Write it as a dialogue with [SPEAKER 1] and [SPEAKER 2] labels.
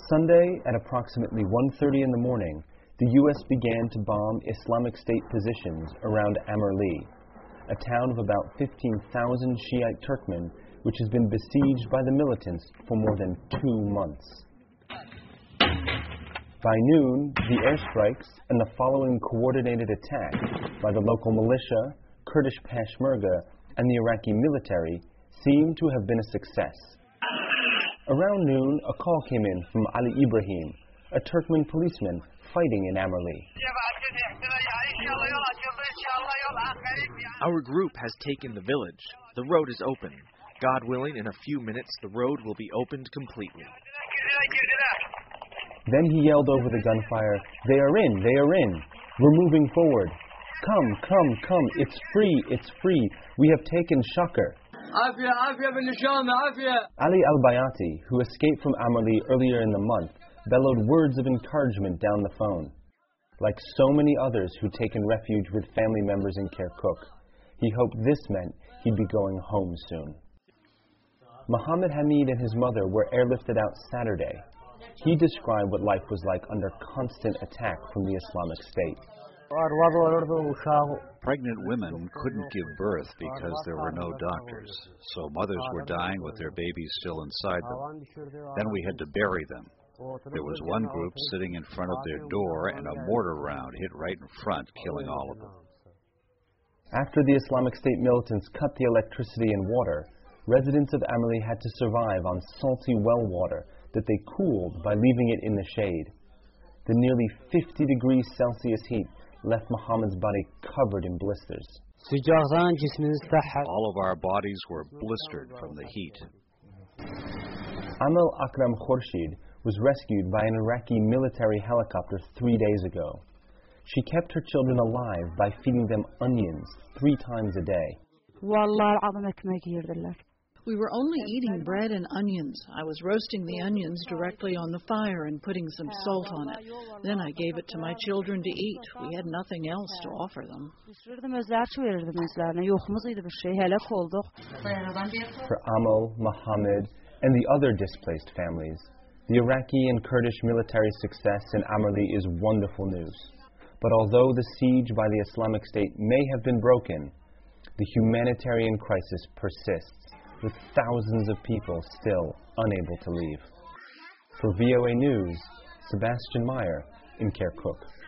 [SPEAKER 1] Sunday at approximately 1:30 in the morning, the U.S. began to bomb Islamic State positions around Amerli, a town of about 15,000 Shiite Turkmen, which has been besieged by the militants for more than 2 months. By noon, the airstrikes and the following coordinated attack by the local militia, Kurdish Peshmerga, and the Iraqi military seemed to have been a success. Around noon, a call came in from Ali Ibrahim, a Turkmen policeman fighting in Amerli.
[SPEAKER 2] Our group has taken the village. The road is open. God willing, in a few minutes, the road will be opened completely.
[SPEAKER 1] Then he yelled over the gunfire, "They are in! They are in! We're moving forward! Come, come, come! It's free! It's free! We have taken Shakar!" Ali al-Bayati, who escaped from Amerli earlier in the month, bellowed words of encouragement down the phone. Like so many others who'd taken refuge with family members in Kirkuk, he hoped this meant he'd be going home soon. Mohammed Hamid and his mother were airlifted out Saturday. He described what life was like under constant attack from the Islamic State.
[SPEAKER 3] Pregnant women couldn't give birth because there were no doctors, so mothers were dying with their babies still inside them. Then we had to bury them. There was one group sitting in front of their door and a mortar round hit right in front, killing all of them.
[SPEAKER 1] After the Islamic State militants cut the electricity and water, residents of Amerli had to survive on salty well water that they cooled by leaving it in the shade. The nearly 50 degrees Celsius heat left Muhammad's body covered in blisters.
[SPEAKER 3] All of our bodies were blistered from the heat.
[SPEAKER 1] Amal Akram Khorshid was rescued by an Iraqi military helicopter 3 days ago. She kept her children alive by feeding them onions 3 times a day.
[SPEAKER 4] We were only eating bread and onions. I was roasting the onions directly on the fire and putting some salt on it. Then I gave it to my children to eat. We had nothing else to offer them.
[SPEAKER 1] For Amal, Mohammed, and the other displaced families, the Iraqi and Kurdish military success in Amerli is wonderful news. But although the siege by the Islamic State may have been broken, the humanitarian crisis persists, with thousands of people still unable to leave. For VOA News, Sebastian Meyer in Kirkuk.